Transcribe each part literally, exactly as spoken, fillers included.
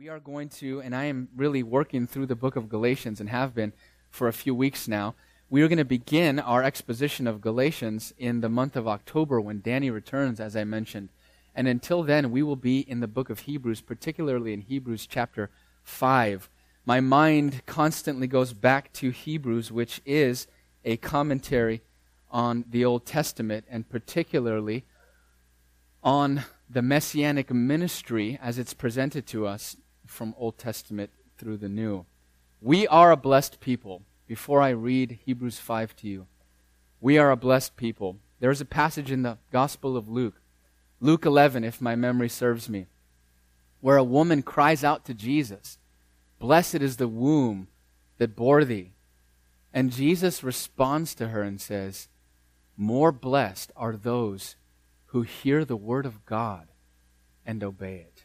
We are going to, and I am really working through the book of Galatians and have been for a few weeks now. We are going to begin our exposition of Galatians in the month of October when Danny returns, as I mentioned. And until then, we will be in the book of Hebrews, particularly in Hebrews chapter five. My mind constantly goes back to Hebrews, which is a commentary on the Old Testament, and particularly on the Messianic ministry as it's presented to us from Old Testament through the New. We are a blessed people. Before I read Hebrews five to you, we are a blessed people. There is a passage in the Gospel of Luke, Luke eleven, if my memory serves me, where a woman cries out to Jesus, "Blessed is the womb that bore thee." And Jesus responds to her and says, "More blessed are those who hear the word of God and obey it."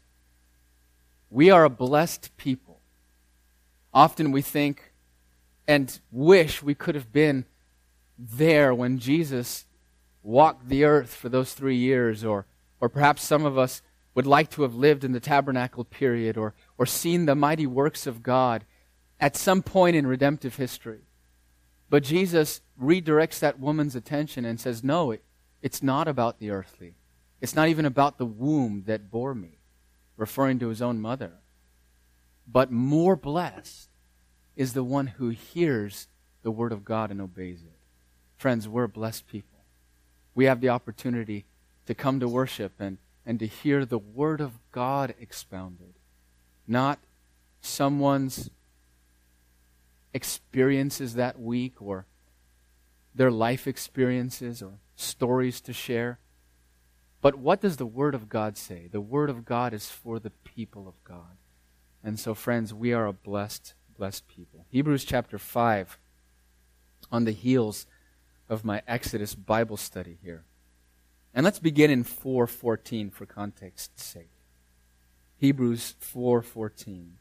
We are a blessed people. Often we think and wish we could have been there when Jesus walked the earth for those three years, or or perhaps some of us would like to have lived in the tabernacle period, or, or seen the mighty works of God at some point in redemptive history. But Jesus redirects that woman's attention and says, no, it, it's not about the earthly. It's not even about the womb that bore me, referring to his own mother. But more blessed is the one who hears the word of God and obeys it. Friends, we're blessed people. We have the opportunity to come to worship and, and to hear the word of God expounded, not someone's experiences that week or their life experiences or stories to share. But what does the Word of God say? The Word of God is for the people of God. And so, friends, we are a blessed, blessed people. Hebrews chapter five, on the heels of my Exodus Bible study here. And let's begin in four fourteen for context's sake. Hebrews four fourteen.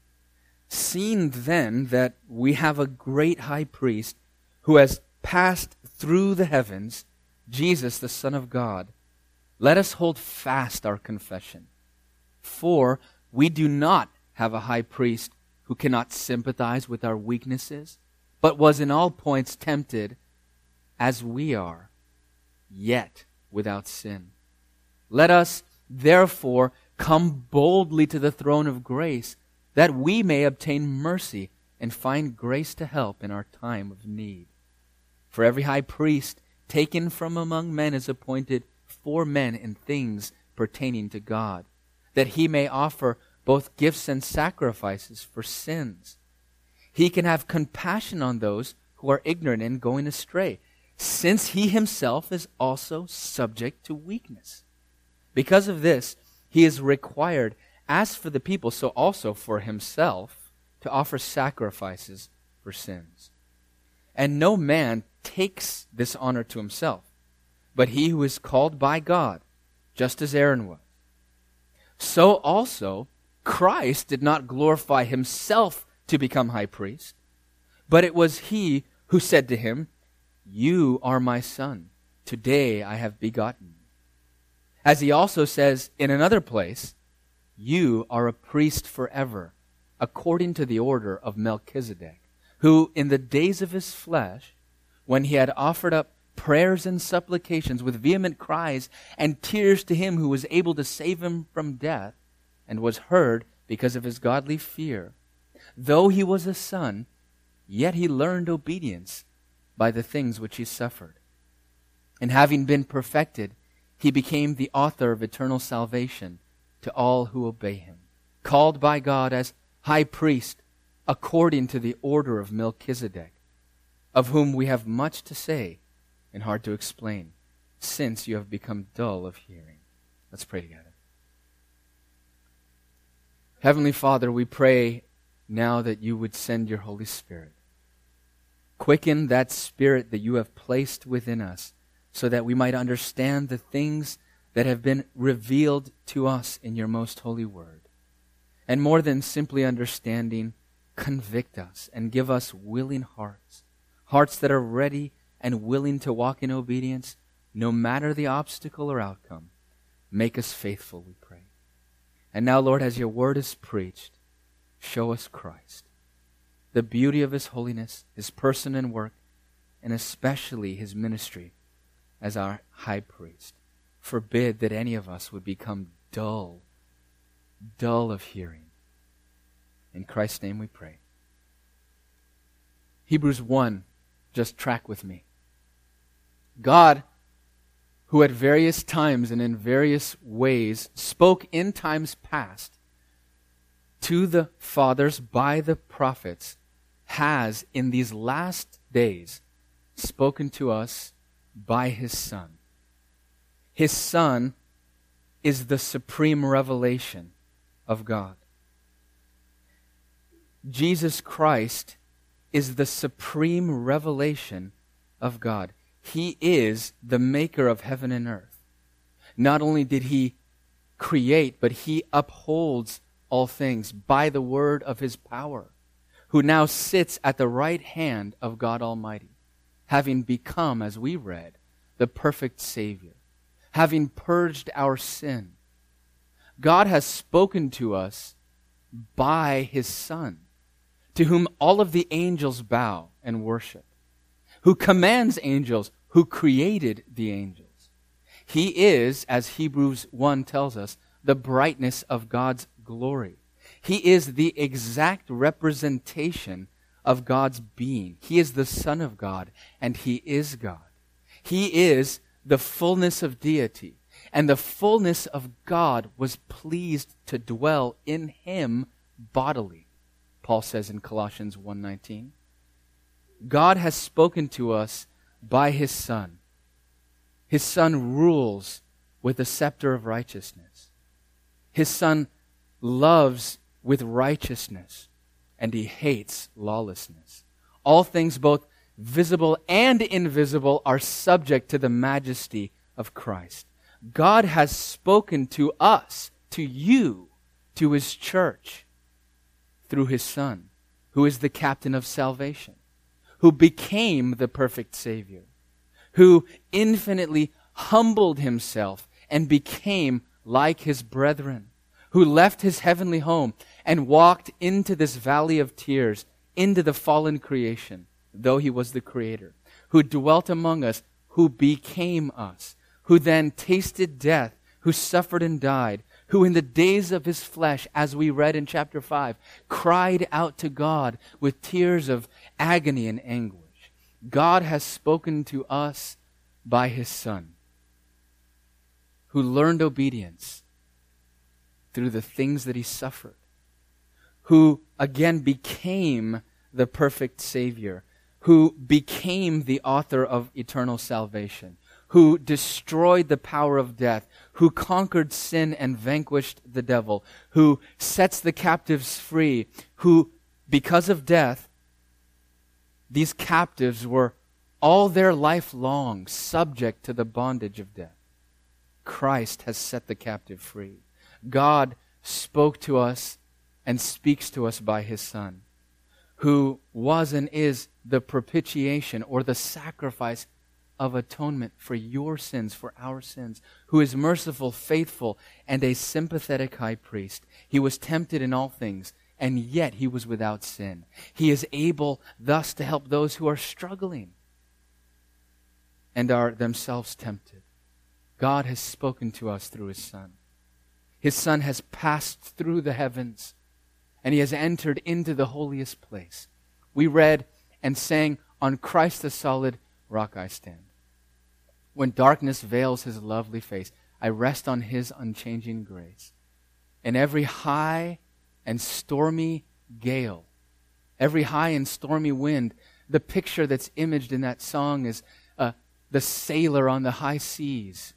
Seeing then that we have a great high priest who has passed through the heavens, Jesus, the Son of God, let us hold fast our confession. For we do not have a high priest who cannot sympathize with our weaknesses, but was in all points tempted as we are, yet without sin. Let us therefore come boldly to the throne of grace, that we may obtain mercy and find grace to help in our time of need. For every high priest taken from among men is appointed for men in things pertaining to God, that he may offer both gifts and sacrifices for sins. He can have compassion on those who are ignorant and going astray, since he himself is also subject to weakness. Because of this, he is required, as for the people, so also for himself, to offer sacrifices for sins. And no man takes this honor to himself, but he who is called by God, just as Aaron was. So also, Christ did not glorify himself to become high priest, but it was he who said to him, "You are my son, today I have begotten you." As he also says in another place, "You are a priest forever, according to the order of Melchizedek, who in the days of his flesh, when he had offered up prayers and supplications with vehement cries and tears to him who was able to save him from death, and was heard because of his godly fear, though he was a son, yet he learned obedience by the things which he suffered. And having been perfected, he became the author of eternal salvation to all who obey him, called by God as high priest according to the order of Melchizedek, of whom we have much to say and hard to explain, since you have become dull of hearing." Let's pray together. Heavenly Father, we pray now that you would send your Holy Spirit. Quicken that spirit that you have placed within us, so that we might understand the things that have been revealed to us in your most holy word. And more than simply understanding, convict us and give us willing hearts, hearts that are ready and willing to walk in obedience, no matter the obstacle or outcome. Make us faithful, we pray. And now, Lord, as your word is preached, show us Christ, the beauty of his holiness, his person and work, and especially his ministry as our high priest. Forbid that any of us would become dull, dull of hearing. In Christ's name we pray. Hebrews one, just track with me. God, who at various times and in various ways spoke in times past to the fathers by the prophets, has in these last days spoken to us by his Son. His Son is the supreme revelation of God. Jesus Christ is the supreme revelation of God. He is the maker of heaven and earth. Not only did he create, but he upholds all things by the word of his power, who now sits at the right hand of God Almighty, having become, as we read, the perfect Savior, having purged our sin. God has spoken to us by his Son, to whom all of the angels bow and worship, who commands angels, who created the angels. He is, as Hebrews one tells us, the brightness of God's glory. He is the exact representation of God's being. He is the Son of God, and he is God. He is the fullness of deity, and the fullness of God was pleased to dwell in him bodily, Paul says in Colossians one nineteen. God has spoken to us by his Son. His Son rules with a scepter of righteousness. His Son loves with righteousness, and he hates lawlessness. All things, both visible and invisible, are subject to the majesty of Christ. God has spoken to us, to you, to his church, through his Son, who is the captain of salvation, who became the perfect Savior, who infinitely humbled himself and became like his brethren, who left his heavenly home and walked into this valley of tears, into the fallen creation, though he was the Creator, who dwelt among us, who became us, who then tasted death, who suffered and died, who in the days of his flesh, as we read in chapter five, cried out to God with tears of agony and anguish. God has spoken to us by his Son, who learned obedience through the things that he suffered, who again became the perfect Savior, who became the author of eternal salvation, who destroyed the power of death, who conquered sin and vanquished the devil, who sets the captives free, who, because of death, these captives were all their life long subject to the bondage of death. Christ has set the captive free. God spoke to us and speaks to us by his Son, who was and is the propitiation or the sacrifice of atonement for your sins, for our sins, who is merciful, faithful, and a sympathetic high priest. He was tempted in all things, and yet he was without sin. He is able thus to help those who are struggling and are themselves tempted. God has spoken to us through his Son. His Son has passed through the heavens, and he has entered into the holiest place. We read and sang, "On Christ the solid rock I stand. When darkness veils his lovely face, I rest on his unchanging grace. In every high and stormy gale, every high and stormy wind, the picture that's imaged in that song is uh, the sailor on the high seas,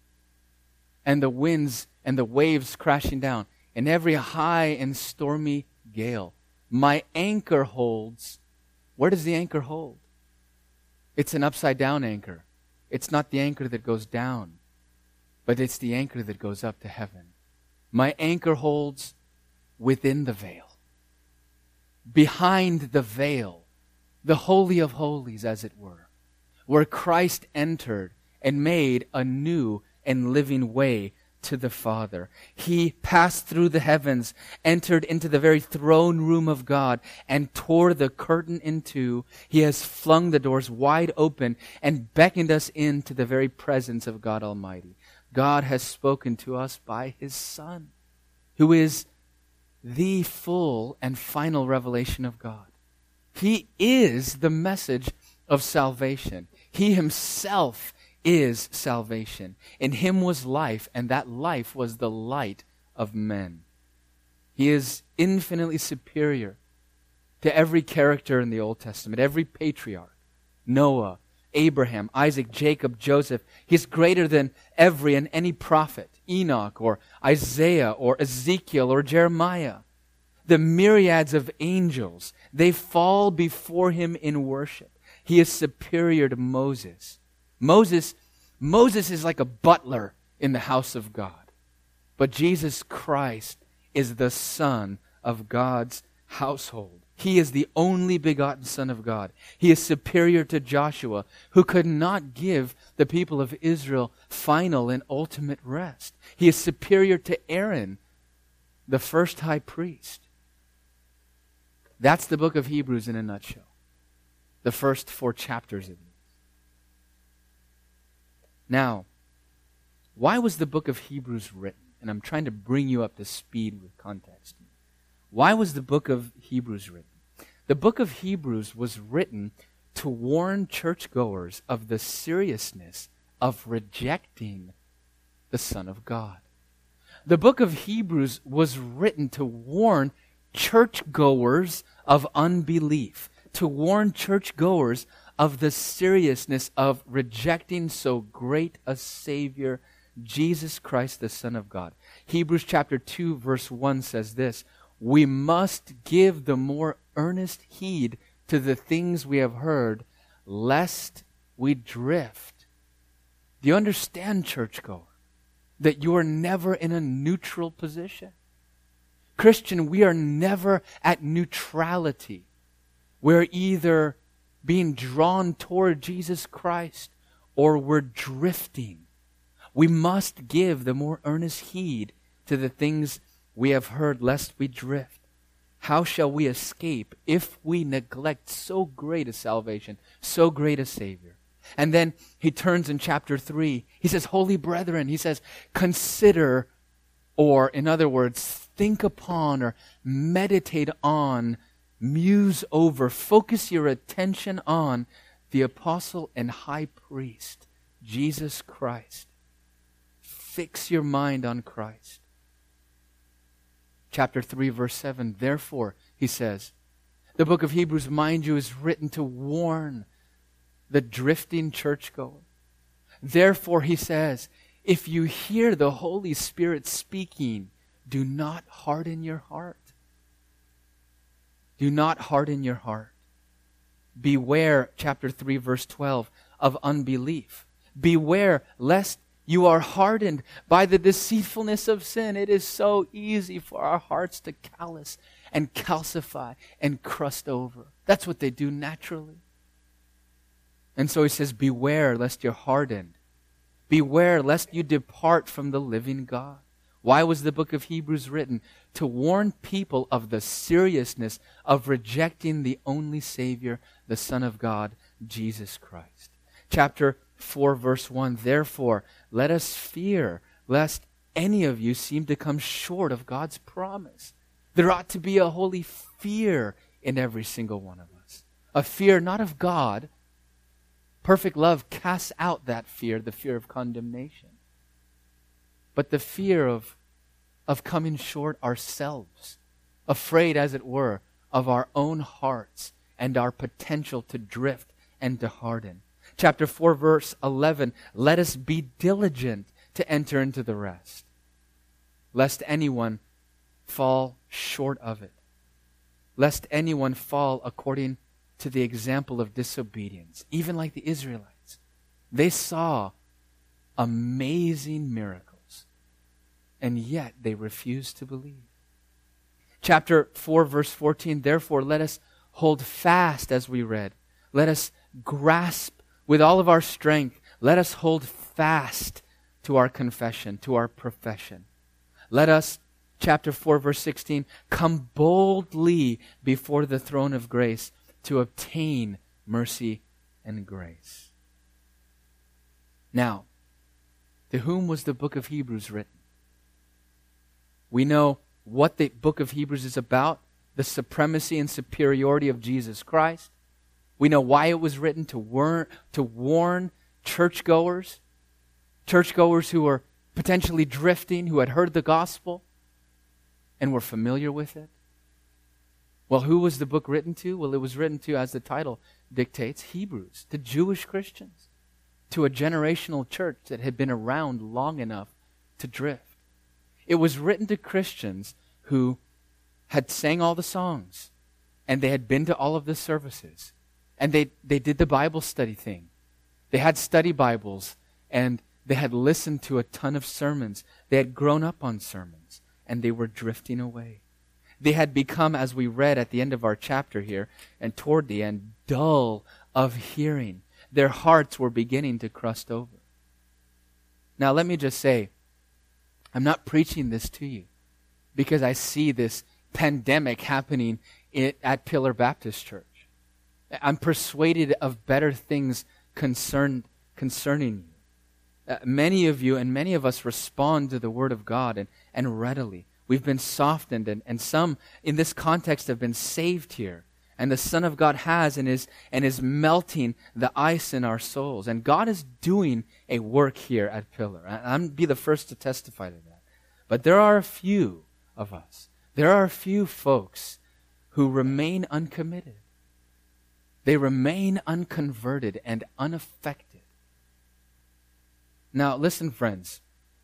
and the winds and the waves crashing down. In every high and stormy gale, my anchor holds." Where does the anchor hold? It's an upside down anchor. It's not the anchor that goes down, but it's the anchor that goes up to heaven. My anchor holds within the veil, behind the veil, the Holy of Holies, as it were, where Christ entered and made a new and living way to the Father. He passed through the heavens, entered into the very throne room of God, and tore the curtain in two. He has flung the doors wide open and beckoned us into the very presence of God Almighty. God has spoken to us by His Son, who is the full and final revelation of God. He is the message of salvation. He Himself is salvation. In Him was life, and that life was the light of men. He is infinitely superior to every character in the Old Testament, every patriarch, Noah, Abraham, Isaac, Jacob, Joseph. He's greater than every and any prophet, Enoch or Isaiah or Ezekiel or Jeremiah. The myriads of angels, they fall before Him in worship. He is superior to Moses. Moses, Moses is like a butler in the house of God. But Jesus Christ is the Son of God's household. He is the only begotten Son of God. He is superior to Joshua, who could not give the people of Israel final and ultimate rest. He is superior to Aaron, the first high priest. That's the book of Hebrews in a nutshell. The first four chapters of it. Now, why was the book of Hebrews written? And I'm trying to bring you up to speed with context. Why was the book of Hebrews written? The book of Hebrews was written to warn churchgoers of the seriousness of rejecting the Son of God. The book of Hebrews was written to warn churchgoers of unbelief, to warn churchgoers of the seriousness of rejecting so great a Savior, Jesus Christ, the Son of God. Hebrews chapter two, verse one says this, "We must give the more earnest heed to the things we have heard, lest we drift." Do you understand, churchgoer, that you are never in a neutral position? Christian, we are never at neutrality. We're either being drawn toward Jesus Christ or we're drifting. We must give the more earnest heed to the things we have heard, lest we drift. How shall we escape if we neglect so great a salvation, so great a Savior? And then he turns in chapter three. He says, "Holy brethren," he says, "consider," or in other words, think upon or meditate on, muse over, focus your attention on the apostle and high priest, Jesus Christ. Fix your mind on Christ. Chapter three, verse seven, "Therefore," he says, the book of Hebrews, mind you, is written to warn the drifting churchgoer. Therefore, he says, if you hear the Holy Spirit speaking, do not harden your heart. Do not harden your heart. Beware, chapter three, verse twelve, of unbelief. Beware lest you are hardened by the deceitfulness of sin. It is so easy for our hearts to callous and calcify and crust over. That's what they do naturally. And so he says, beware lest you're hardened. Beware lest you depart from the living God. Why was the book of Hebrews written? To warn people of the seriousness of rejecting the only Savior, the Son of God, Jesus Christ. Chapter four, verse one, "Therefore, let us fear, lest any of you seem to come short of God's promise." There ought to be a holy fear in every single one of us. A fear not of God. Perfect love casts out that fear, the fear of condemnation. But the fear of, of coming short ourselves, afraid, as it were, of our own hearts and our potential to drift and to harden. Chapter four, verse eleven, "Let us be diligent to enter into the rest, lest anyone fall short of it, lest anyone fall according to the example of disobedience," even like the Israelites. They saw amazing miracles, and yet they refused to believe. Chapter four, verse fourteen, "Therefore let us hold fast," as we read. Let us grasp with all of our strength. Let us hold fast to our confession, to our profession. Let us, chapter four, verse sixteen, come boldly before the throne of grace to obtain mercy and grace. Now, to whom was the book of Hebrews written? We know what the book of Hebrews is about, the supremacy and superiority of Jesus Christ. We know why it was written, to warn, to warn churchgoers, churchgoers who were potentially drifting, who had heard the gospel and were familiar with it. Well, who was the book written to? Well, it was written to, as the title dictates, Hebrews, to Jewish Christians, to a generational church that had been around long enough to drift. It was written to Christians who had sang all the songs, and they had been to all of the services, and they, they did the Bible study thing. They had study Bibles, and they had listened to a ton of sermons. They had grown up on sermons, and they were drifting away. They had become, as we read at the end of our chapter here, and toward the end, dull of hearing. Their hearts were beginning to crust over. Now, let me just say, I'm not preaching this to you because I see this pandemic happening in, at Pillar Baptist Church. I'm persuaded of better things concerned, concerning you. Uh, many of you and many of us respond to the Word of God and, and readily. We've been softened, and, and some in this context have been saved here. And the Son of God has and is, and is melting the ice in our souls. And God is doing a work here at Pillar. I'm going to be the first to testify to that. But there are a few of us. There are a few folks who remain uncommitted. They remain unconverted and unaffected. Now, listen, friends.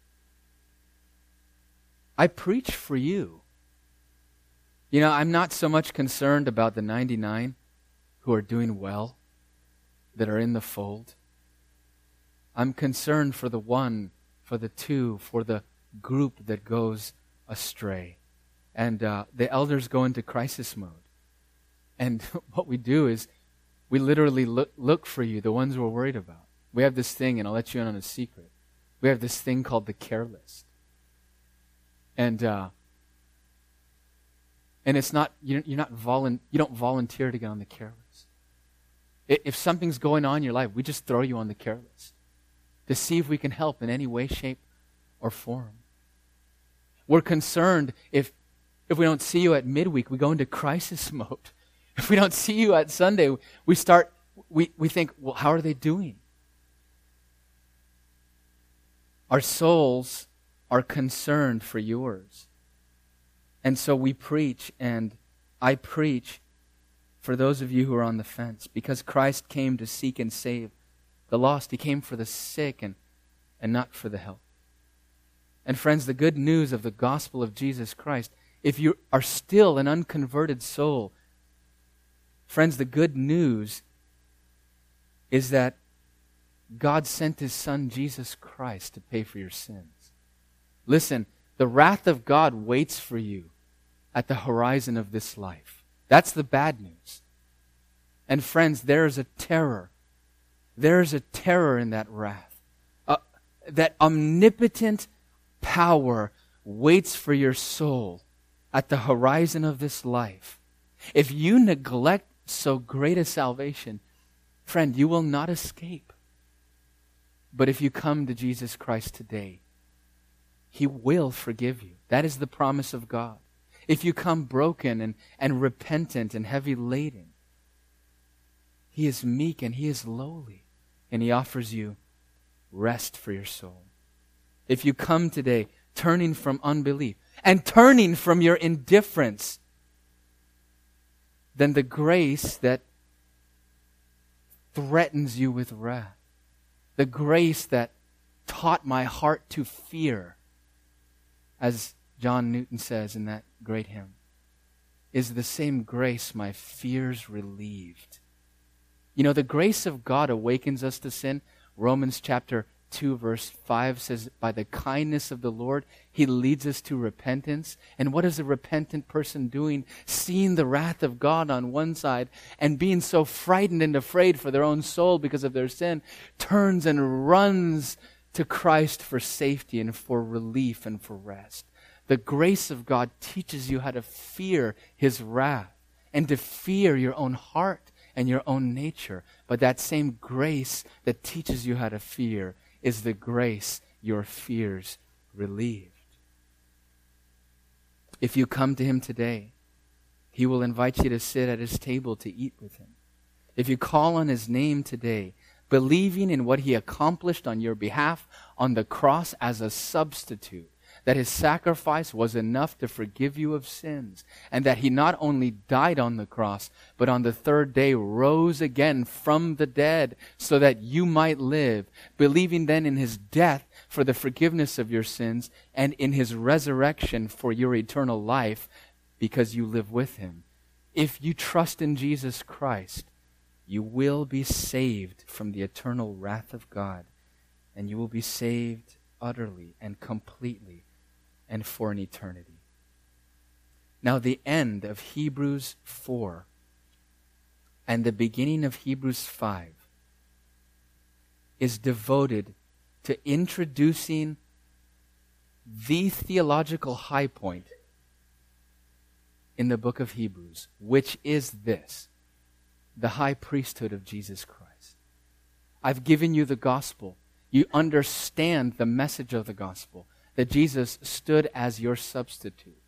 I preach for you. You know, I'm not so much concerned about the ninety-nine who are doing well, that are in the fold. I'm concerned for the one, for the two, for the group that goes astray. And uh, the elders go into crisis mode. And what we do is we literally look, look for you, the ones we're worried about. We have this thing, and I'll let you in on a secret. We have this thing called the care list. And uh, and it's not, you're, you're not volun, you don't volunteer to get on the care list. If something's going on in your life, we just throw you on the care list to see if we can help in any way, shape, or form. We're concerned if if we don't see you at midweek, we go into crisis mode. If we don't see you at Sunday, we start, we, we think, well, how are they doing? Our souls are concerned for yours. And so we preach, and I preach for those of you who are on the fence, because Christ came to seek and save the lost. He came for the sick and, and not for the healthy. And friends, the good news of the gospel of Jesus Christ, if you are still an unconverted soul, friends, the good news is that God sent His Son, Jesus Christ, to pay for your sins. Listen, the wrath of God waits for you at the horizon of this life. That's the bad news. And friends, there is a terror. There is a terror in that wrath. Uh, that omnipotent power waits for your soul at the horizon of this life. If you neglect so great a salvation, friend, you will not escape. But if you come to Jesus Christ today, He will forgive you. That is the promise of God. If you come broken and, and repentant and heavy laden, He is meek and He is lowly, and He offers you rest for your soul. If you come today turning from unbelief and turning from your indifference, then the grace that threatens you with wrath, the grace that taught my heart to fear, as John Newton says in that great hymn, is the same grace my fears relieved. You know, the grace of God awakens us to sin. Romans chapter two verse five says, by the kindness of the Lord, He leads us to repentance. And what is a repentant person doing? Seeing the wrath of God on one side and being so frightened and afraid for their own soul because of their sin, turns and runs to Christ for safety and for relief and for rest. The grace of God teaches you how to fear His wrath and to fear your own heart and your own nature. But that same grace that teaches you how to fear is the grace your fears relieved. If you come to Him today, He will invite you to sit at His table to eat with Him. If you call on His name today, believing in what He accomplished on your behalf on the cross as a substitute, that His sacrifice was enough to forgive you of sins, and that He not only died on the cross, but on the third day rose again from the dead so that you might live, believing then in His death for the forgiveness of your sins and in His resurrection for your eternal life because you live with Him. If you trust in Jesus Christ, you will be saved from the eternal wrath of God, and you will be saved utterly and completely and for an eternity. Now, the end of Hebrews four and the beginning of Hebrews five is devoted to introducing the theological high point in the book of Hebrews, which is this: the high priesthood of Jesus Christ. I've given you the gospel. You understand the message of the gospel, that Jesus stood as your substitute.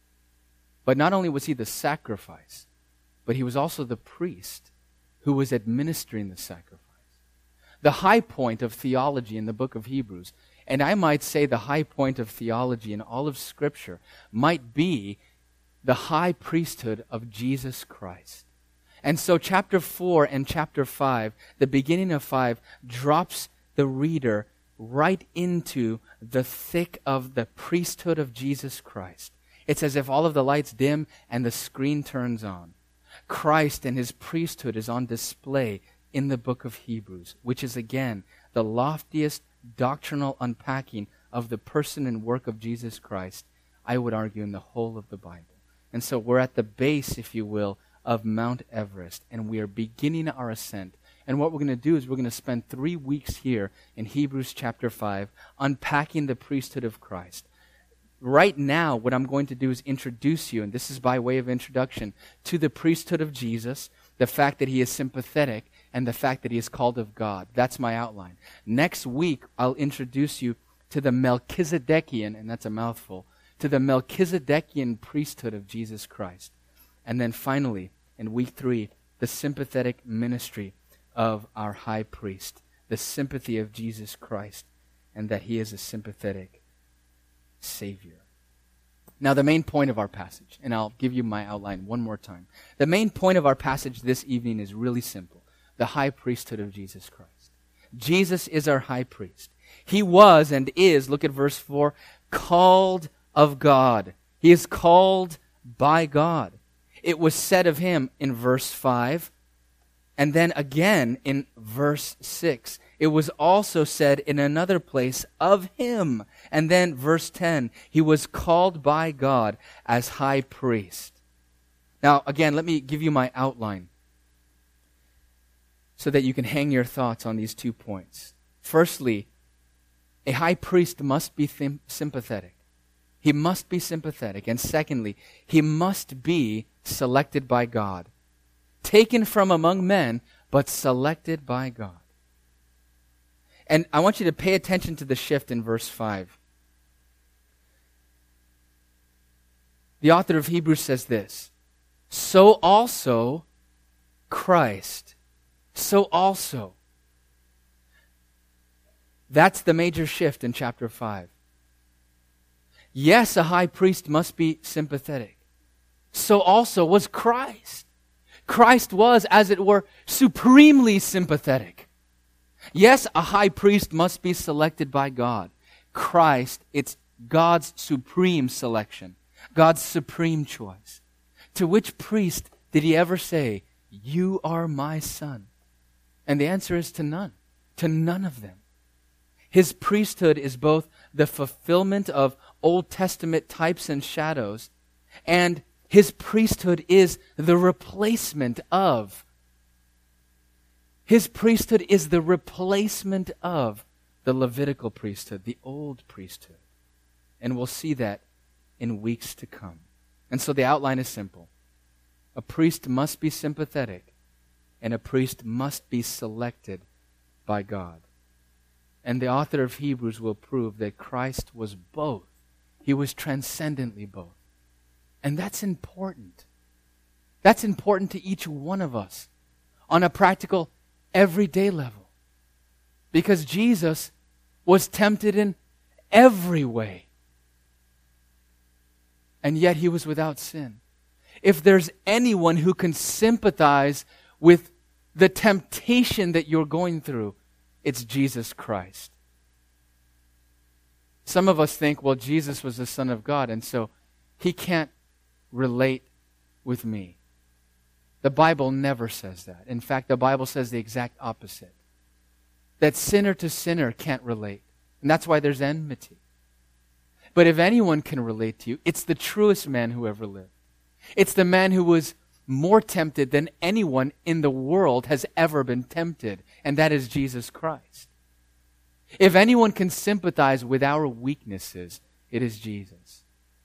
But not only was He the sacrifice, but He was also the priest who was administering the sacrifice. The high point of theology in the book of Hebrews, and I might say the high point of theology in all of Scripture, might be the high priesthood of Jesus Christ. And so chapter four and chapter five, the beginning of five, drops the reader right into the thick of the priesthood of Jesus Christ. It's as if all of the lights dim and the screen turns on. Christ and His priesthood is on display in the book of Hebrews, which is again the loftiest doctrinal unpacking of the person and work of Jesus Christ, I would argue, in the whole of the Bible. And so we're at the base, if you will, of Mount Everest, and we are beginning our ascent. And what we're going to do is we're going to spend three weeks here in Hebrews chapter five unpacking the priesthood of Christ. Right now, what I'm going to do is introduce you, and this is by way of introduction, to the priesthood of Jesus, the fact that He is sympathetic, and the fact that He is called of God. That's my outline. Next week, I'll introduce you to the Melchizedekian, and that's a mouthful, to the Melchizedekian priesthood of Jesus Christ. And then finally, in week three, the sympathetic ministry of our high priest, the sympathy of Jesus Christ, and that He is a sympathetic Savior. Now, the main point of our passage, and I'll give you my outline one more time. The main point of our passage this evening is really simple: the high priesthood of Jesus Christ. Jesus is our high priest. He was and is, look at verse four, called of God. He is called by God. It was said of Him in verse five, and then again in verse six. It was also said in another place of Him. And then verse ten, He was called by God as high priest. Now, again, let me give you my outline so that you can hang your thoughts on these two points. Firstly, a high priest must be thim- sympathetic. He must be sympathetic. And secondly, he must be selected by God. Taken from among men, but selected by God. And I want you to pay attention to the shift in verse five. The author of Hebrews says this: so also Christ. So also. That's the major shift in chapter five. Yes, a high priest must be sympathetic. So also was Christ. Christ was, as it were, supremely sympathetic. Yes, a high priest must be selected by God. Christ, it's God's supreme selection, God's supreme choice. To which priest did He ever say, "You are my son"? And the answer is to none. To none of them. His priesthood is both the fulfillment of Old Testament types and shadows, and His priesthood is the replacement of. His priesthood is the replacement of the Levitical priesthood, the old priesthood. And we'll see that in weeks to come. And so the outline is simple. A priest must be sympathetic, and a priest must be selected by God. And the author of Hebrews will prove that Christ was both. He was transcendently both. And that's important. That's important to each one of us on a practical, everyday level. Because Jesus was tempted in every way. And yet he was without sin. If there's anyone who can sympathize with the temptation that you're going through, it's Jesus Christ. Some of us think, well, Jesus was the Son of God, and so he can't relate with me. The Bible never says that. In fact, the Bible says the exact opposite. That sinner to sinner can't relate. And that's why there's enmity. But if anyone can relate to you, it's the truest man who ever lived. It's the man who was more tempted than anyone in the world has ever been tempted, and that is Jesus Christ. If anyone can sympathize with our weaknesses, it is Jesus.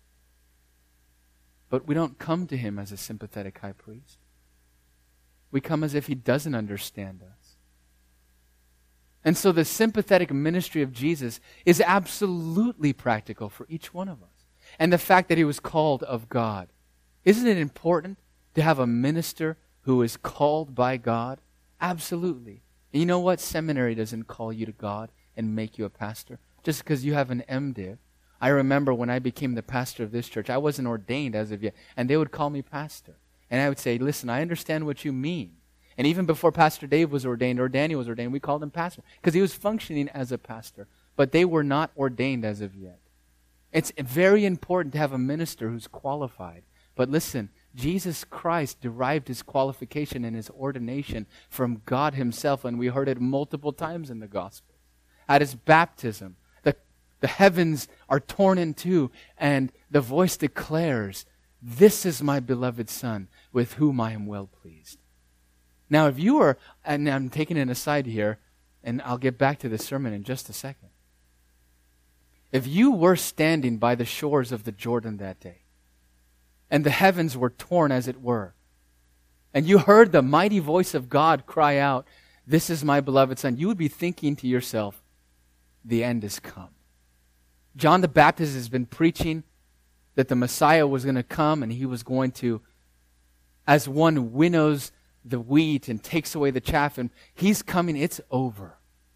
But we don't come to him as a sympathetic high priest. We come as if he doesn't understand us. And so the sympathetic ministry of Jesus is absolutely practical for each one of us. And the fact that he was called of God. Isn't it important to have a minister who is called by God? Absolutely. And you know what? Seminary doesn't call you to God and make you a pastor just because you have an MDiv. I remember when I became the pastor of this church, I wasn't ordained as of yet, and they would call me pastor. And I would say, listen, I understand what you mean. And even before Pastor Dave was ordained or Daniel was ordained, we called him pastor because he was functioning as a pastor. But they were not ordained as of yet. It's very important to have a minister who's qualified. But listen, Jesus Christ derived his qualification and his ordination from God himself, and we heard it multiple times in the Gospel. At his baptism, the, the heavens are torn in two, and the voice declares, "This is my beloved Son, with whom I am well pleased." Now, if you were, and I'm taking an aside here, and I'll get back to the sermon in just a second. If you were standing by the shores of the Jordan that day, and the heavens were torn as it were, and you heard the mighty voice of God cry out, "This is my beloved Son," you would be thinking to yourself, the end has come. John the Baptist has been preaching that the Messiah was going to come, and he was going to, as one winnows the wheat and takes away the chaff, and he's coming, it's over.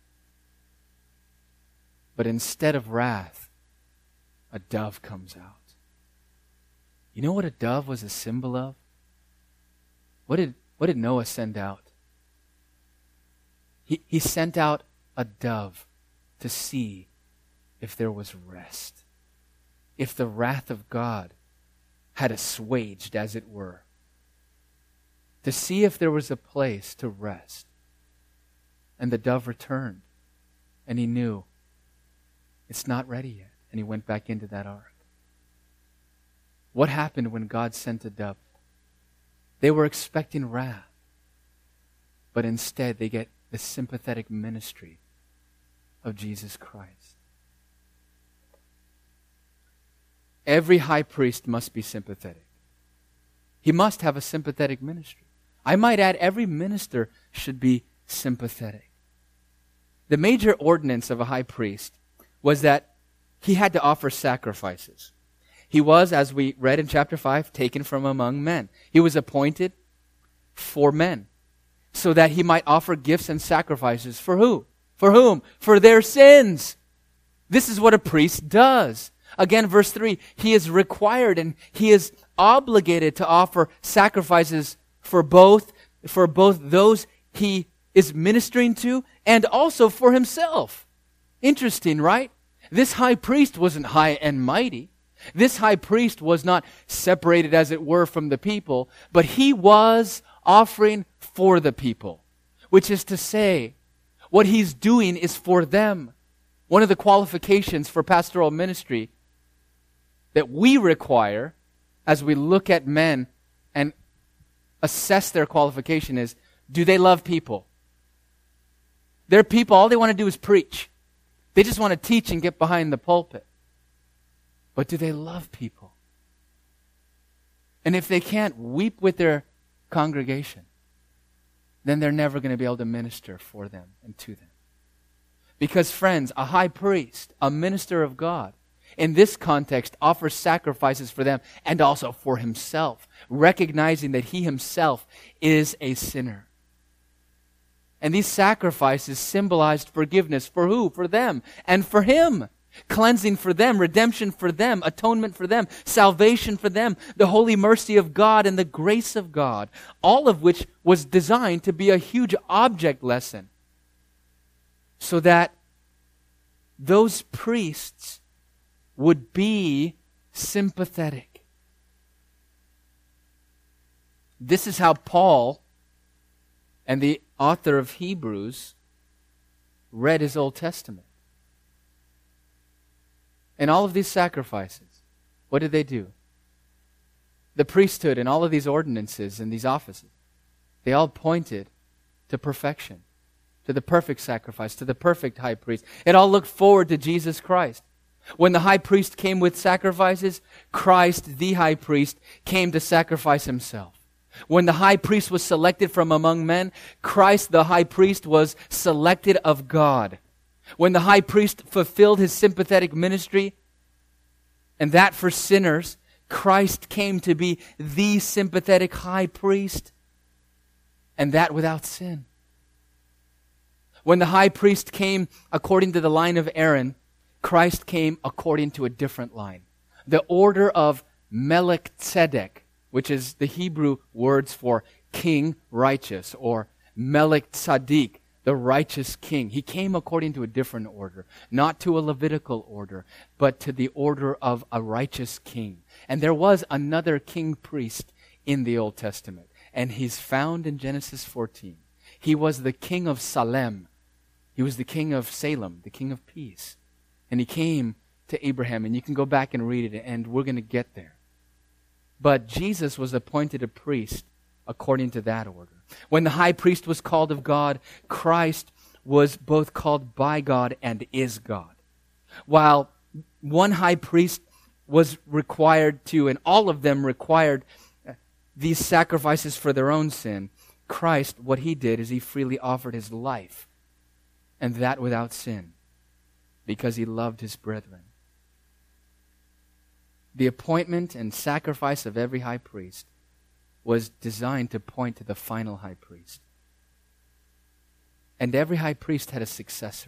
But instead of wrath, a dove comes out. You know what a dove was a symbol of? What did, what did Noah send out? He, he sent out a dove to see if there was rest. If the wrath of God had assuaged, as it were. To see if there was a place to rest. And the dove returned. And he knew it's not ready yet. And he went back into that ark. What happened when God sent a dove? They were expecting wrath. But instead they get the sympathetic ministry of Jesus Christ. Every high priest must be sympathetic. He must have a sympathetic ministry. I might add, every minister should be sympathetic. The major ordinance of a high priest was that he had to offer sacrifices. He was, as we read in chapter five, taken from among men. He was appointed for men, so that he might offer gifts and sacrifices. For who? For whom? For their sins. This is what a priest does. Again, verse three, he is required and he is obligated to offer sacrifices for both, for both those he is ministering to and also for himself. Interesting, right? This high priest wasn't high and mighty. This high priest was not separated, as it were, from the people, but he was offering for the people, which is to say, what he's doing is for them. One of the qualifications for pastoral ministry that we require as we look at men and assess their qualification is, do they love people? They're people, all they want to do is preach. They just want to teach and get behind the pulpit. But do they love people? And if they can't weep with their congregation, then they're never going to be able to minister for them and to them. Because, friends, a high priest, a minister of God, in this context, offers sacrifices for them and also for himself, recognizing that he himself is a sinner. And these sacrifices symbolized forgiveness for who? For them and for him. Cleansing for them, redemption for them, atonement for them, salvation for them, the holy mercy of God and the grace of God, all of which was designed to be a huge object lesson so that those priests would be sympathetic. This is how Paul and the author of Hebrews read his Old Testament. And all of these sacrifices, what did they do? The priesthood and all of these ordinances and these offices, they all pointed to perfection, to the perfect sacrifice, to the perfect high priest. It all looked forward to Jesus Christ. When the high priest came with sacrifices, Christ, the high priest, came to sacrifice himself. When the high priest was selected from among men, Christ, the high priest, was selected of God. When the high priest fulfilled his sympathetic ministry, and that for sinners, Christ came to be the sympathetic high priest, and that without sin. When the high priest came according to the line of Aaron, Christ came according to a different line. The order of Melchizedek, which is the Hebrew words for king righteous, or Melech Tzaddik, the righteous king. He came according to a different order, not to a Levitical order, but to the order of a righteous king. And there was another king priest in the Old Testament, and he's found in Genesis fourteen. He was the king of Salem. He was the king of Salem, the king of peace. And he came to Abraham, and you can go back and read it, and we're going to get there. But Jesus was appointed a priest according to that order. When the high priest was called of God, Christ was both called by God and is God. While one high priest was required to, and all of them required these sacrifices for their own sin, Christ, what he did is he freely offered his life, and that without sin, because he loved his brethren. The appointment and sacrifice of every high priest was designed to point to the final high priest. And every high priest had a successor,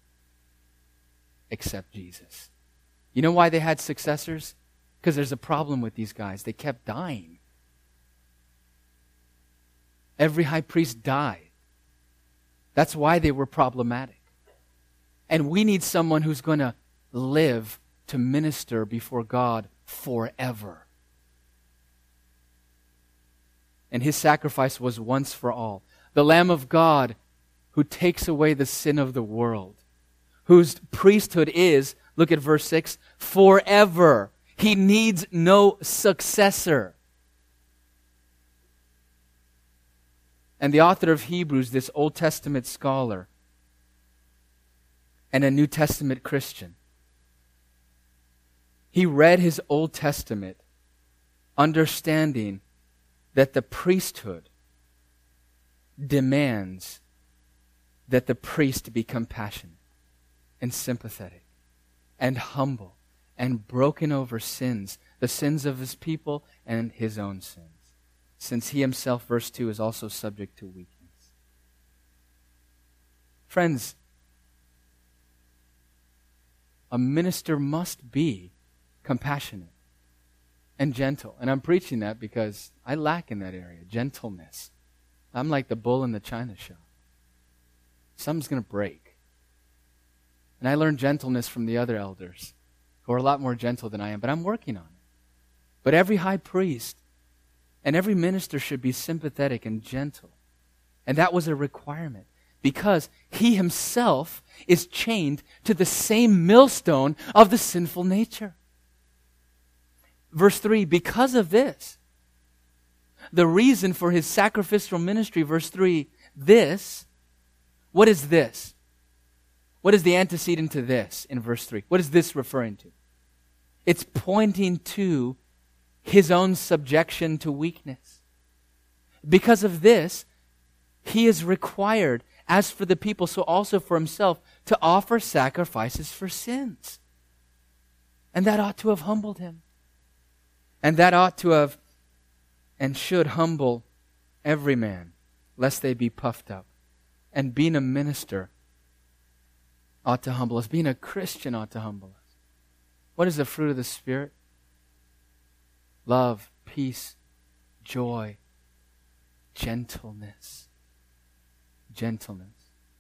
except Jesus. You know why they had successors? Because there's a problem with these guys. They kept dying. Every high priest died. That's why they were problematic. And we need someone who's going to live to minister before God forever. And his sacrifice was once for all. The Lamb of God who takes away the sin of the world, whose priesthood is, look at verse six, forever. He needs no successor. And the author of Hebrews, this Old Testament scholar and a New Testament Christian, he read his Old Testament understanding that the priesthood demands that the priest be compassionate and sympathetic and humble and broken over sins, the sins of his people and his own sins, since he himself, verse two, is also subject to weakness. Friends, a minister must be compassionate and gentle. And I'm preaching that because I lack in that area, gentleness. I'm like the bull in the china shop. Something's going to break. And I learned gentleness from the other elders who are a lot more gentle than I am, but I'm working on it. But every high priest and every minister should be sympathetic and gentle. And that was a requirement because he himself is chained to the same millstone of the sinful nature. Verse three, because of this, the reason for his sacrificial ministry, verse three, this, what is this? What is the antecedent to this in verse three? What is this referring to? It's pointing to his own subjection to weakness. Because of this, he is required, as for the people, so also for himself, to offer sacrifices for sins. And that ought to have humbled him. And that ought to have and should humble every man, lest they be puffed up. And being a minister ought to humble us. Being a Christian ought to humble us. What is the fruit of the Spirit? Love, peace, joy, gentleness. Gentleness.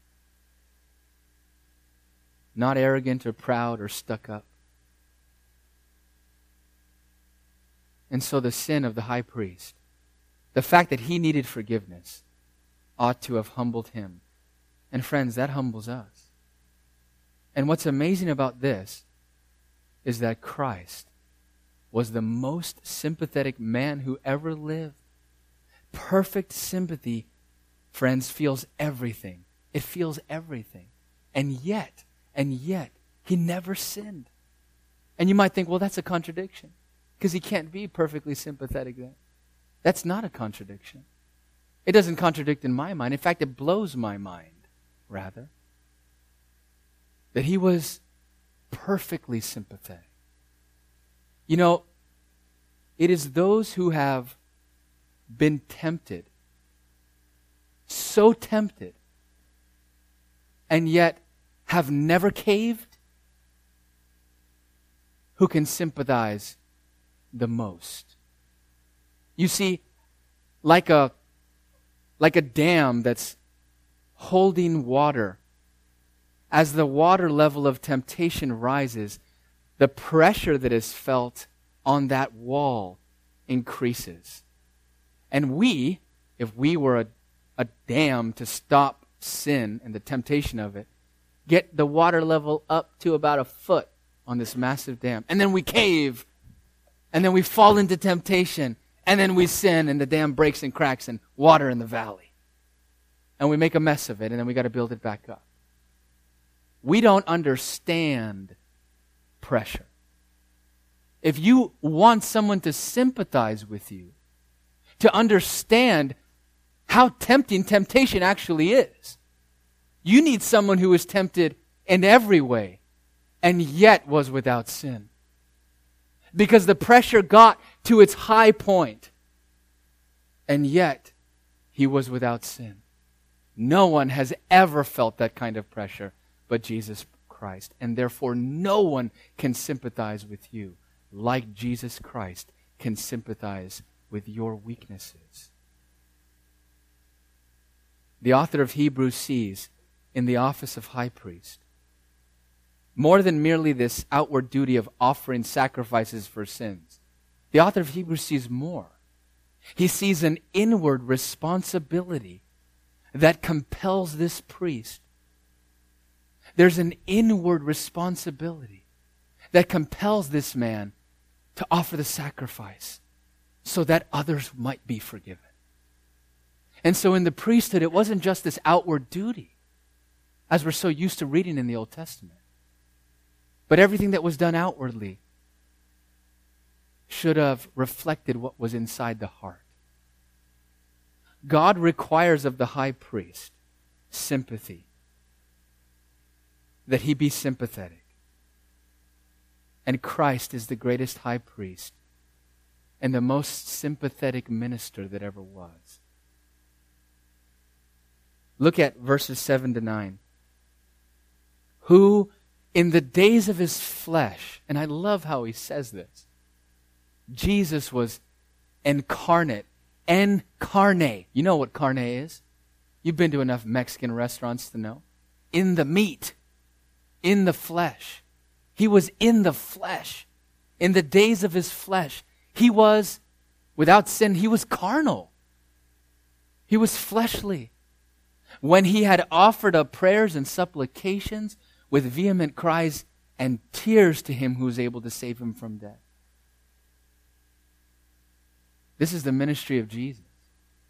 Not arrogant or proud or stuck up. And so the sin of the high priest, the fact that he needed forgiveness, ought to have humbled him. And friends, that humbles us. And what's amazing about this is that Christ was the most sympathetic man who ever lived. Perfect sympathy, friends, feels everything. It feels everything. And yet, and yet, he never sinned. And you might think, well, that's a contradiction, because he can't be perfectly sympathetic then. That's not a contradiction. It doesn't contradict in my mind. In fact, it blows my mind, rather, that he was perfectly sympathetic. You know, it is those who have been tempted, so tempted, and yet have never caved, who can sympathize the most. You see, like a like a dam that's holding water, as the water level of temptation rises, the pressure that is felt on that wall increases. And we, if we were a, a dam to stop sin and the temptation of it, get the water level up to about a foot on this massive dam. And then we cave. And then we fall into temptation. And then we sin and the dam breaks and cracks and water in the valley. And we make a mess of it and then we got to build it back up. We don't understand pressure. If you want someone to sympathize with you, to understand how tempting temptation actually is, you need someone who is tempted in every way and yet was without sin. Because the pressure got to its high point and yet he was without sin. No one has ever felt that kind of pressure but Jesus Christ. And therefore no one can sympathize with you like Jesus Christ can sympathize with your weaknesses. The author of Hebrews sees in the office of high priest more than merely this outward duty of offering sacrifices for sins. The author of Hebrews sees more. He sees an inward responsibility that compels this priest. There's an inward responsibility that compels this man to offer the sacrifice so that others might be forgiven. And so in the priesthood, it wasn't just this outward duty, as we're so used to reading in the Old Testament. But everything that was done outwardly should have reflected what was inside the heart. God requires of the high priest sympathy, that he be sympathetic. And Christ is the greatest high priest and the most sympathetic minister that ever was. Look at verses seven to nine. Who in the days of his flesh, and I love how he says this, Jesus was incarnate, incarnate. You know what carne is? You've been to enough Mexican restaurants to know. In the meat, in the flesh. He was in the flesh. In the days of his flesh. He was, without sin, he was carnal. He was fleshly. When he had offered up prayers and supplications with vehement cries and tears to him who was able to save him from death. This is the ministry of Jesus.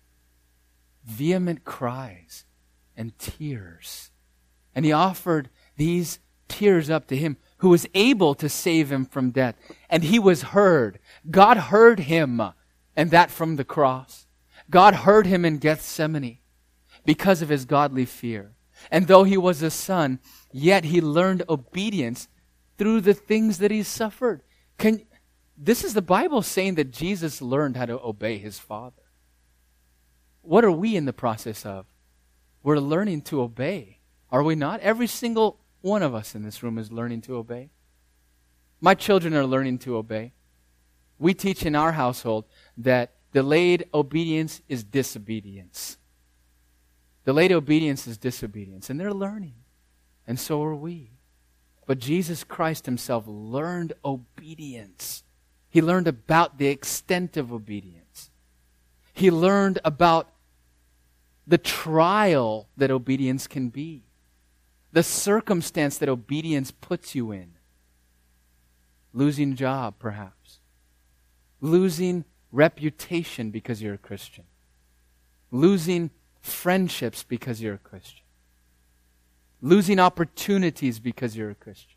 Vehement cries and tears. And he offered these tears up to him who was able to save him from death. And he was heard. God heard him, and that from the cross. God heard him in Gethsemane because of his godly fear. And though he was a son, yet he learned obedience through the things that he suffered. Can, this is the Bible saying that Jesus learned how to obey his Father. What are we in the process of? We're learning to obey. Are we not? Every single one of us in this room is learning to obey. My children are learning to obey. We teach in our household that delayed obedience is disobedience. Delayed obedience is disobedience. And they're learning. And so are we. But Jesus Christ himself learned obedience. He learned about the extent of obedience. He learned about the trial that obedience can be. The circumstance that obedience puts you in. Losing a job, perhaps. Losing reputation because you're a Christian. Losing friendships because you're a Christian. Losing opportunities because you're a Christian.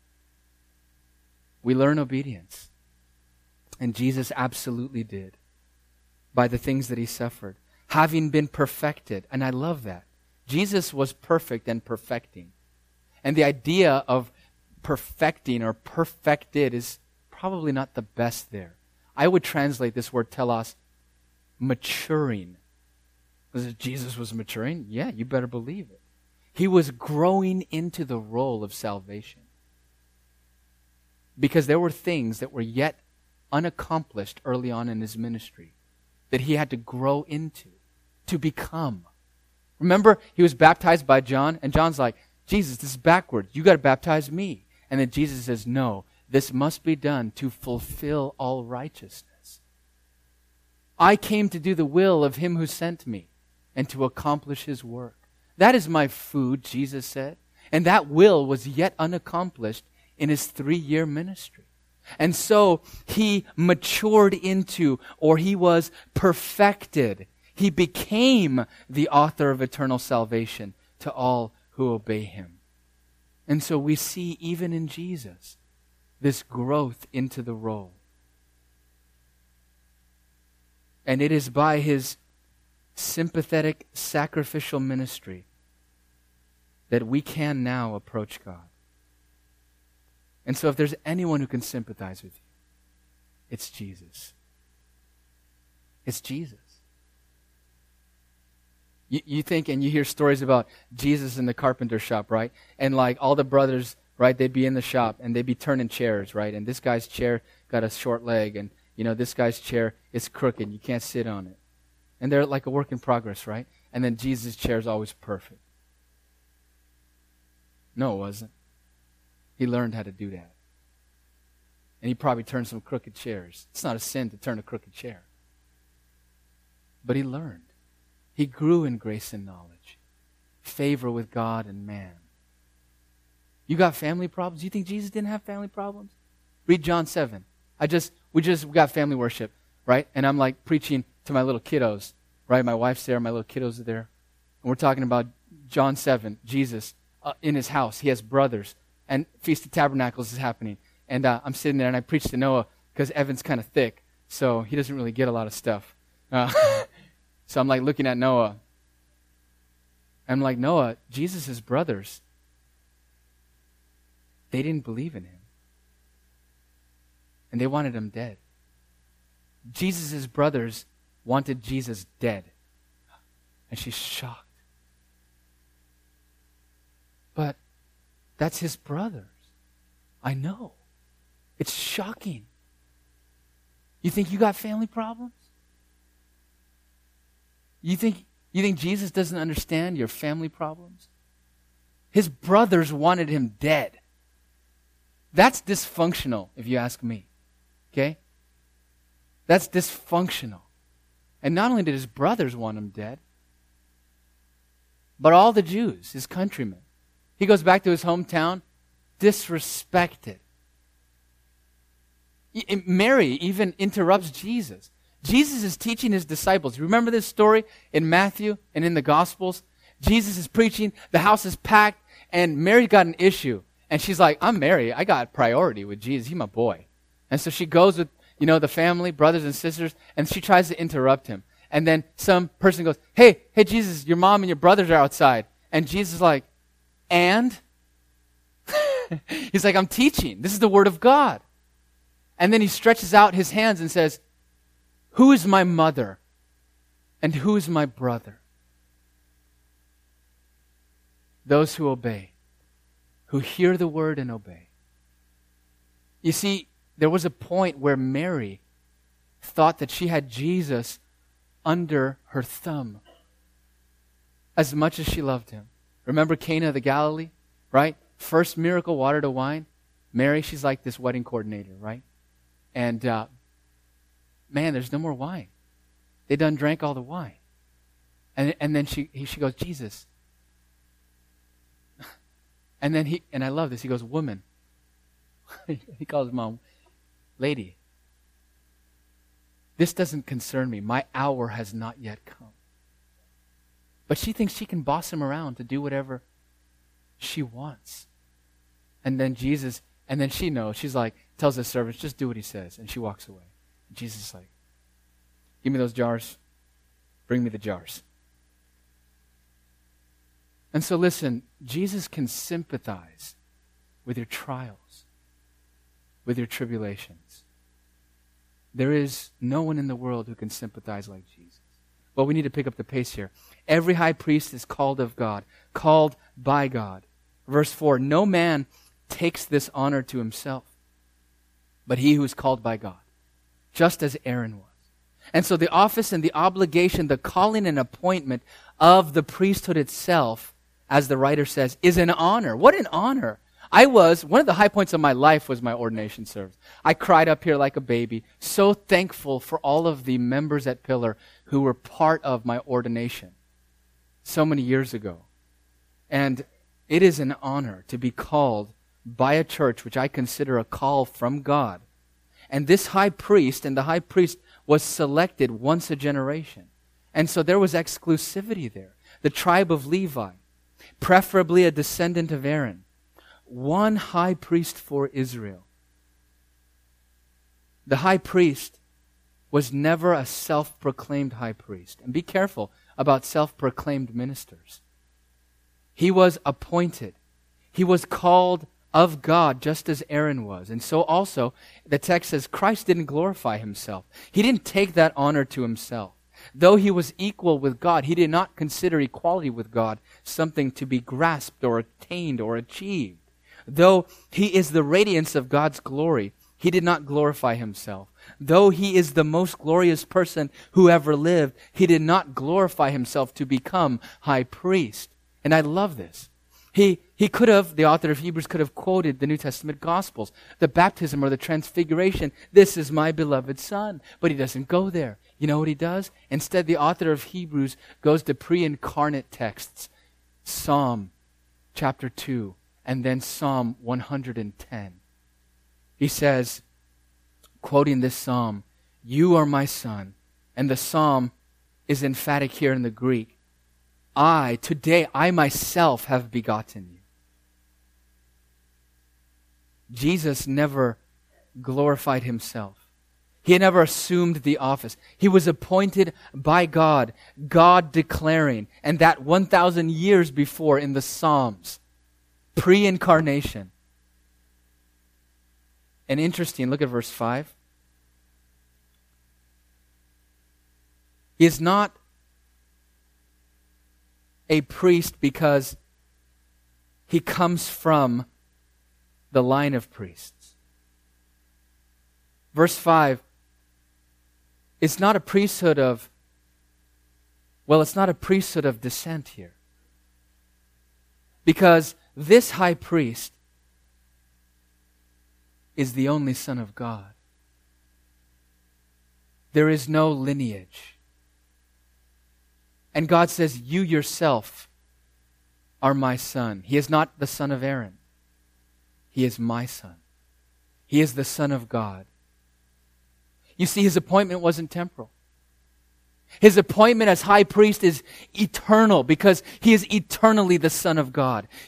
We learn obedience. And Jesus absolutely did. By the things that he suffered. Having been perfected. And I love that. Jesus was perfect and perfecting. And the idea of perfecting or perfected is probably not the best there. I would translate this word telos, maturing. Was it Jesus was maturing? Yeah, you better believe it. He was growing into the role of salvation. Because there were things that were yet unaccomplished early on in his ministry that he had to grow into, to become. Remember, he was baptized by John, and John's like, Jesus, this is backwards. You got to baptize me. And then Jesus says, no, this must be done to fulfill all righteousness. I came to do the will of him who sent me and to accomplish his work. That is my food, Jesus said. And that will was yet unaccomplished in his three-year ministry. And so he matured into, or he was perfected. He became the author of eternal salvation to all who obey him. And so we see even in Jesus this growth into the role. And it is by his sympathetic, sacrificial ministry that we can now approach God. And so if there's anyone who can sympathize with you, it's Jesus. It's Jesus. You, you think, and you hear stories about Jesus in the carpenter shop, right? And like all the brothers, right, they'd be in the shop and they'd be turning chairs, right? And this guy's chair got a short leg, and you know, this guy's chair is crooked. You can't sit on it. And they're like a work in progress, right? And then Jesus' chair is always perfect. No, it wasn't. He learned how to do that. And he probably turned some crooked chairs. It's not a sin to turn a crooked chair. But he learned. He grew in grace and knowledge, favor with God and man. You got family problems? You think Jesus didn't have family problems? Read John seven. I just, we just we got family worship, right? And I'm like preaching to my little kiddos, right? My wife's there, my little kiddos are there. And we're talking about John seven, Jesus uh, in his house. He has brothers. And Feast of Tabernacles is happening. And uh, I'm sitting there and I preach to Noah because Evan's kind of thick, so he doesn't really get a lot of stuff. Uh, so I'm like looking at Noah. I'm like, Noah, Jesus' brothers, they didn't believe in him. And they wanted him dead. Jesus' brothers wanted Jesus dead. And she's shocked. But that's his brothers. I know. It's shocking. You think you got family problems? You think you think Jesus doesn't understand your family problems? His brothers wanted him dead. That's dysfunctional, if you ask me. Okay? That's dysfunctional. And not only did his brothers want him dead, but all the Jews, his countrymen. He goes back to his hometown, disrespected. Mary even interrupts Jesus. Jesus is teaching his disciples. You remember this story in Matthew and in the Gospels? Jesus is preaching, the house is packed, And Mary's got an issue. And she's like, I'm Mary. I got priority with Jesus. He's my boy. And so she goes with, you know, the family, brothers and sisters, and she tries to interrupt him. And then some person goes, hey, hey, Jesus, your mom and your brothers are outside. And Jesus is like, and? He's like, I'm teaching. This is the word of God. And then he stretches out his hands and says, who is my mother? And who is my brother? Those who obey, who hear the word and obey. You see, there was a point where Mary thought that she had Jesus under her thumb as much as she loved him. Remember Cana of the Galilee, right? First miracle, water to wine. Mary, she's like this wedding coordinator, right? And uh, man, there's no more wine. They done drank all the wine. And and then she he, she goes, Jesus. And then he, and I love this, he goes, woman. He calls his mom, lady. This doesn't concern me. My hour has not yet come. But she thinks she can boss him around to do whatever she wants. And then Jesus, and then she knows, she's like, tells the servants, just do what he says. And she walks away. And Jesus is like, give me those jars. Bring me the jars. And so listen, Jesus can sympathize with your trials, with your tribulations. There is no one in the world who can sympathize like Jesus. But we need to pick up the pace here. Every high priest is called of God, called by God. Verse four, no man takes this honor to himself, but he who is called by God, just as Aaron was. And so the office and the obligation, the calling and appointment of the priesthood itself, as the writer says, is an honor. What an honor. I was, one of the high points of my life was my ordination service. I cried up here like a baby, so thankful for all of the members at Pillar who were part of my ordination so many years ago. And it is an honor to be called by a church, which I consider a call from God. And this high priest, and the high priest was selected once a generation. And so there was exclusivity there. The tribe of Levi, preferably a descendant of Aaron. One high priest for Israel. The high priest was never a self-proclaimed high priest. And be careful about self-proclaimed ministers. He was appointed. He was called of God, just as Aaron was. And so also, the text says Christ didn't glorify himself. He didn't take that honor to himself. Though he was equal with God, he did not consider equality with God something to be grasped or attained or achieved. Though he is the radiance of God's glory, he did not glorify himself. Though he is the most glorious person who ever lived, he did not glorify himself to become high priest. And I love this. He, he could have, the author of Hebrews could have quoted the New Testament Gospels, the baptism or the transfiguration. This is my beloved Son. But he doesn't go there. You know what he does? Instead, the author of Hebrews goes to pre-incarnate texts. Psalm chapter two, and then Psalm one hundred ten. He says, quoting this psalm, you are my son. And the psalm is emphatic here in the Greek. I, today, I myself have begotten you. Jesus never glorified himself. He never assumed the office. He was appointed by God, God declaring, and that one thousand years before in the Psalms, pre-incarnation. And interesting, look at verse five. He is not a priest because he comes from the line of priests. Verse five, it's not a priesthood of, well, it's not a priesthood of descent here. Because this high priest is the only Son of God. There is no lineage. And God says, you yourself are my son. He is not the son of Aaron. He is my son. He is the Son of God. You see, his appointment wasn't temporal. His appointment as high priest is eternal because he is eternally the Son of God. His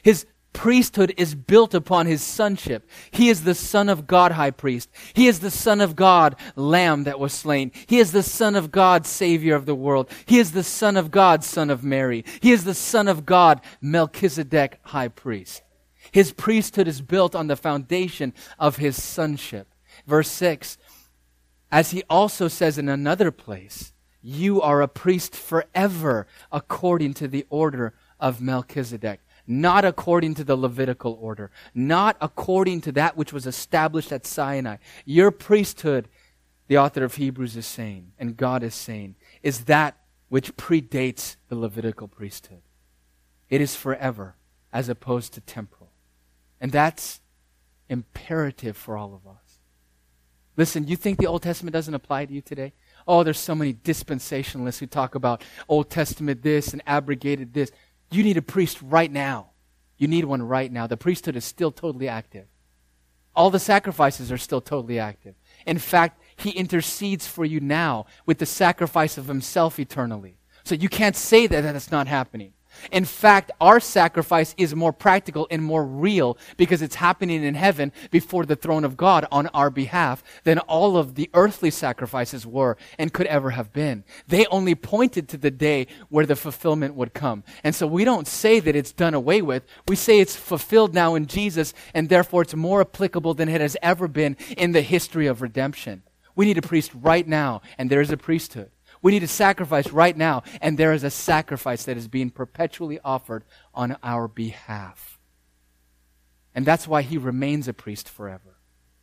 priesthood is built upon his sonship. He is the Son of God, high priest. He is the Son of God, lamb that was slain. He is the Son of God, Savior of the world. He is the Son of God, Son of Mary. He is the Son of God, Melchizedek, high priest. His priesthood is built on the foundation of his sonship. Verse six, as he also says in another place, you are a priest forever according to the order of Melchizedek. Not according to the Levitical order. Not according to that which was established at Sinai. Your priesthood, the author of Hebrews is saying, and God is saying, is that which predates the Levitical priesthood. It is forever as opposed to temporal. And that's imperative for all of us. Listen, you think the Old Testament doesn't apply to you today? Oh, there's so many dispensationalists who talk about Old Testament this and abrogated this. You need a priest right now. You need one right now. The priesthood is still totally active. All the sacrifices are still totally active. In fact, he intercedes for you now with the sacrifice of himself eternally. So you can't say that that's not happening. In fact, our sacrifice is more practical and more real because it's happening in heaven before the throne of God on our behalf than all of the earthly sacrifices were and could ever have been. They only pointed to the day where the fulfillment would come. And so we don't say that it's done away with. We say it's fulfilled now in Jesus, and therefore it's more applicable than it has ever been in the history of redemption. We need a priest right now, and there is a priesthood. We need a sacrifice right now, and there is a sacrifice that is being perpetually offered on our behalf. And that's why he remains a priest forever.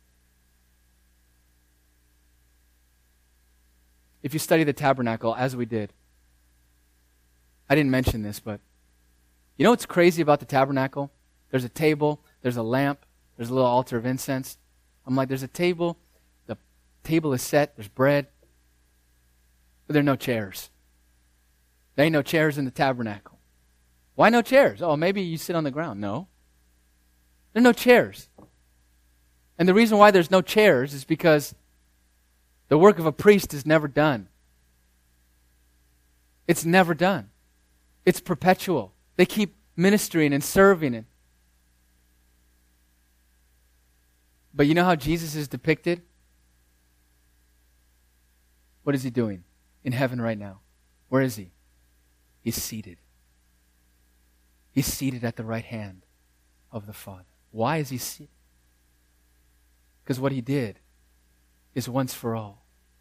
If you study the tabernacle, as we did, I didn't mention this, but you know what's crazy about the tabernacle? There's a table, there's a lamp, there's a little altar of incense. I'm like, there's a table, the table is set, there's bread, but there are no chairs. There ain't no chairs in the tabernacle. Why no chairs? Oh, maybe you sit on the ground. No. There are no chairs. And the reason why there's no chairs is because the work of a priest is never done. It's never done. It's perpetual. They keep ministering and serving it. But you know how Jesus is depicted? What is he doing? In heaven right now. Where is he? He's seated. He's seated at the right hand of the Father. Why is he seated? Because what he did is once for all.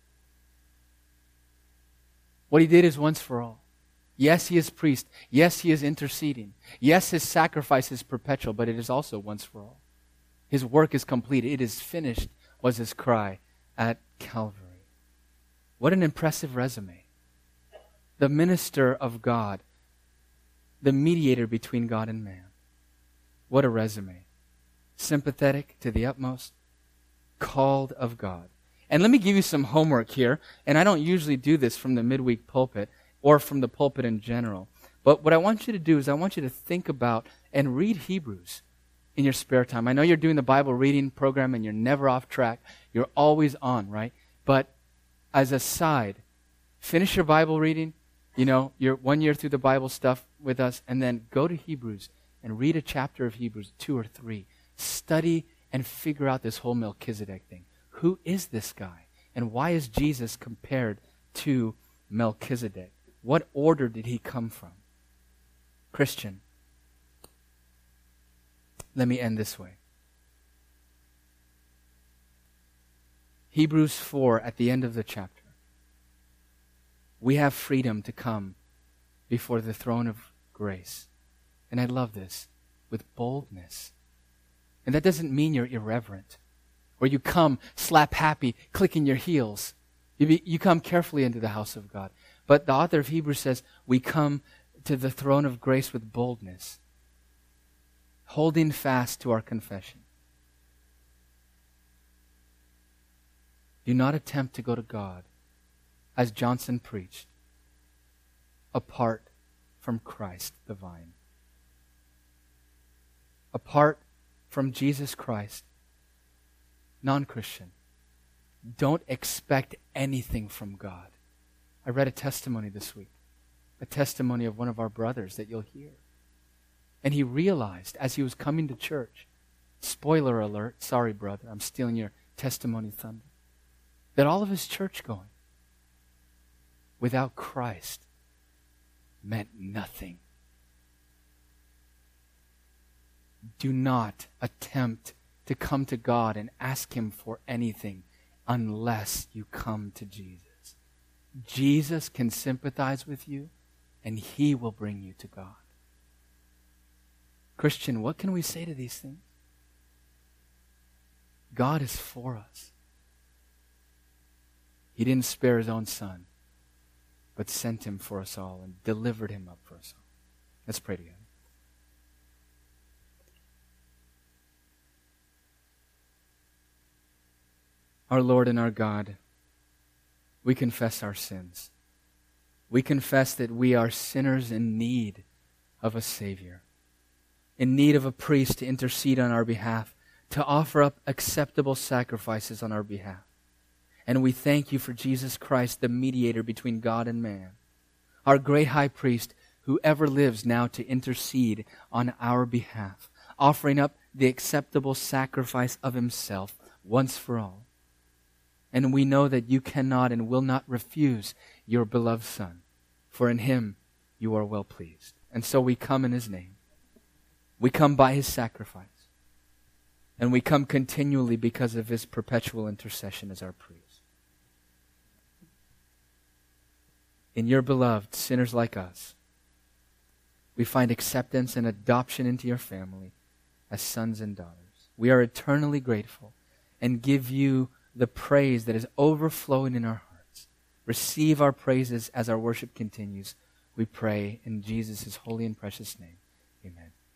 What he did is once for all. Yes, he is priest. Yes, he is interceding. Yes, his sacrifice is perpetual, but it is also once for all. His work is completed. It is finished, was his cry at Calvary. What an impressive resume. The minister of God, the mediator between God and man. What a resume. Sympathetic to the utmost, called of God. And let me give you some homework here, and I don't usually do this from the midweek pulpit or from the pulpit in general. But what I want you to do is I want you to think about and read Hebrews in your spare time. I know you're doing the Bible reading program and you're never off track. You're always on, right? But as a side, finish your Bible reading, you know, you're one year through the Bible stuff with us, and then go to Hebrews and read a chapter of Hebrews, two or three. Study and figure out this whole Melchizedek thing. Who is this guy? And why is Jesus compared to Melchizedek? What order did he come from? Christian, let me end this way. Hebrews four, at the end of the chapter. We have freedom to come before the throne of grace. And I love this. With boldness. And that doesn't mean you're irreverent. Or you come slap happy, clicking your heels. You, be, you come carefully into the house of God. But the author of Hebrews says, we come to the throne of grace with boldness. Holding fast to our confession. Do not attempt to go to God, as Johnson preached, apart from Christ the vine. Apart from Jesus Christ, non-Christian, don't expect anything from God. I read a testimony this week, a testimony of one of our brothers that you'll hear. And he realized as he was coming to church, spoiler alert, sorry brother, I'm stealing your testimony thunder, that all of his church going without Christ meant nothing. Do not attempt to come to God and ask him for anything unless you come to Jesus. Jesus can sympathize with you, and he will bring you to God. Christian, what can we say to these things? God is for us. He didn't spare his own son, but sent him for us all and delivered him up for us all. Let's pray together. Our Lord and our God, we confess our sins. We confess that we are sinners in need of a Savior, in need of a priest to intercede on our behalf, to offer up acceptable sacrifices on our behalf. And we thank you for Jesus Christ, the mediator between God and man, our great high priest who ever lives now to intercede on our behalf, offering up the acceptable sacrifice of himself once for all. And we know that you cannot and will not refuse your beloved Son, for in him you are well pleased. And so we come in his name. We come by his sacrifice. And we come continually because of his perpetual intercession as our priest. In your beloved, sinners like us, we find acceptance and adoption into your family as sons and daughters. We are eternally grateful and give you the praise that is overflowing in our hearts. Receive our praises as our worship continues. We pray in Jesus' holy and precious name.